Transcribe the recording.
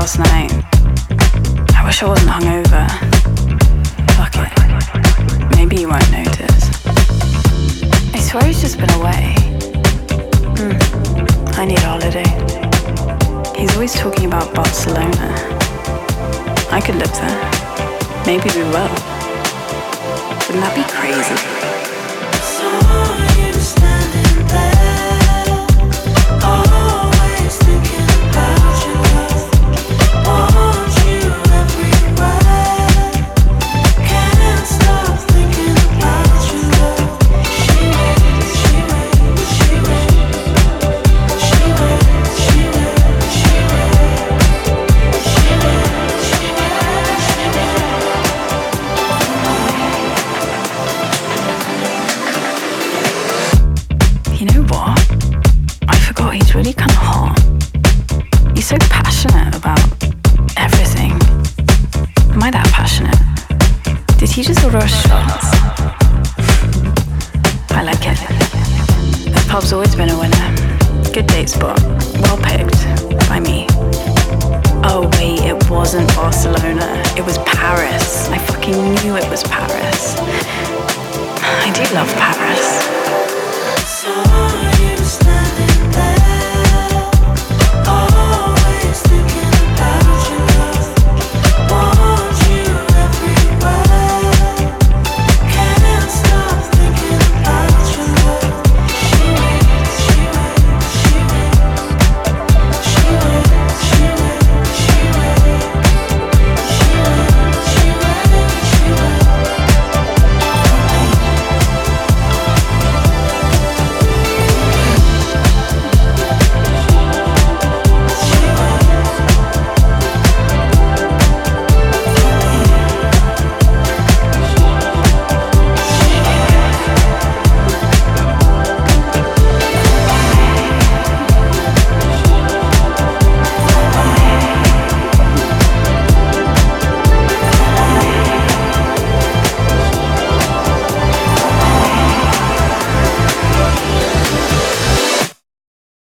last night. I wish I wasn't hungover. Fuck it. Maybe you won't notice. I swear he's just been away. I need a holiday. He's always talking about Barcelona. I could live there. Maybe we will. Wouldn't that be crazy? Saw you standing there, always thinking about your love. Want you everywhere. Can't stop thinking about your love. She waits, she waits, she waits. She waits, she waits, she waits. She waits, she waits, she waits. You know what? I forgot he's really kind of hot. He's so passionate about everything. Am I that passionate? Did he just order us shots? I like it. The pub's always been a winner. Good date spot. Well picked. By me. Oh wait, it wasn't Barcelona. It was Paris. I fucking knew it was Paris. I do love Paris.